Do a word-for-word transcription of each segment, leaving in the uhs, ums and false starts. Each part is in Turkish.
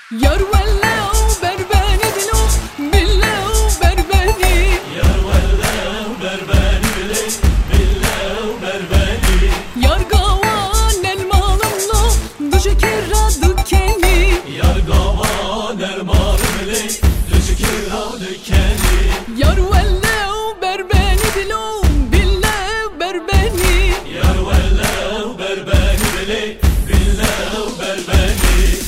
Yar vellev berbeni bilo, billev berbeni. Yar vellev berbeni bile, billev berbeni. Yar gavan elmalımla, dışı kira dükeni. Yar gavan elmalım bile, dışı kira dükeni. Yar vellev berbeni bilo, billev berbeni. Yar vellev berbeni bile, billev berbeni.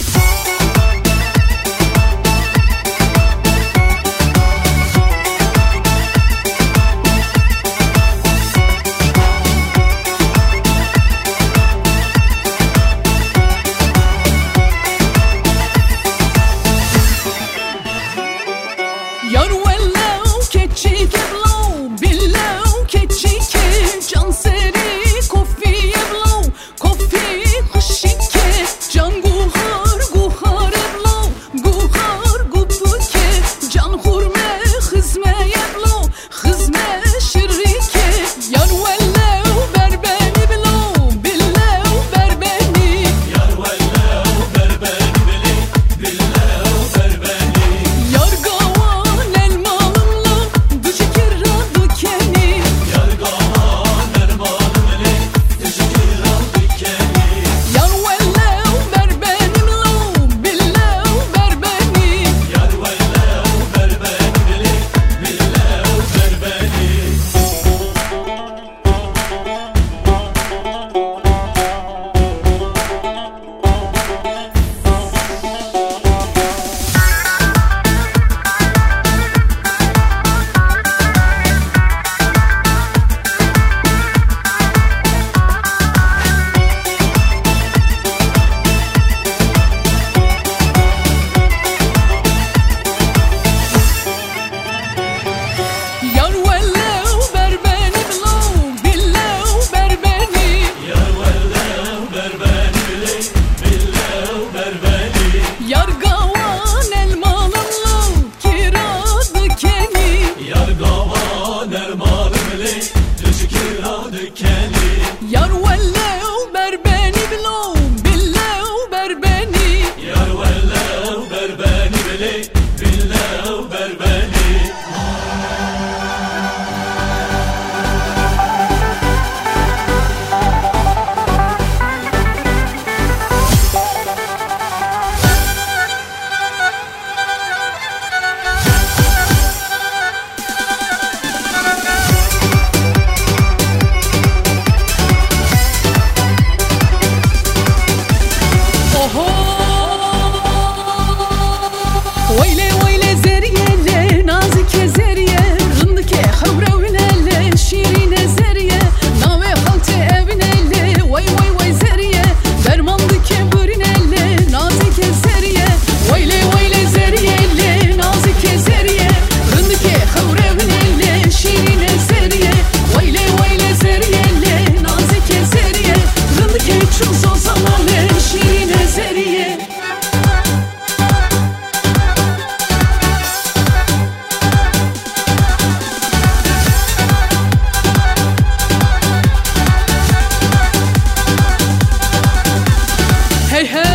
Yar vellev keçik evlo, billev keçik ev. Can seri kofi evlo, kofi kuşike. Can guhar guhar evlo, guhar gupuke. Can hurme hizme evlo, hizme şirike. Yar vellev berbeni bilo, billev berbeni. Yar vellev berbeni bile, billev berbeni. Yar gavan elmalımla, dışı kira dükeni. Yar gavan elmalım bile, dışı kira dükeni. Yar vellev berbenimlo, billev berbeni. Yar vellev berbeni bile, billev berbeni. Yar vellev berbenimlo, billev berbeni. Yar vellev berbeni bile, billev berbeni. Yar gavan elmalımla, kira dükeni. Yar gavan elmalım bile, dışı kira dükeni. Yar vellev berbeni bilo, billev berbeni. Yar vellev berbeni bile, billev berbeni. Oho! Veyle veyle zeriyele, nazike zeriye. Rındike havrevnele, şirine zeriye. Nave haltı evinele, vay vay vay zeriye. Dermandike bırinele, nazike zeriye. Veyle veyle zeriyele, nazike zeriye. Rındike havrevnele, şirine zeriye. Veyle veyle zeriyele, nazike zeriye. Rındike çulso salale, şirine zeriye. Hey hey!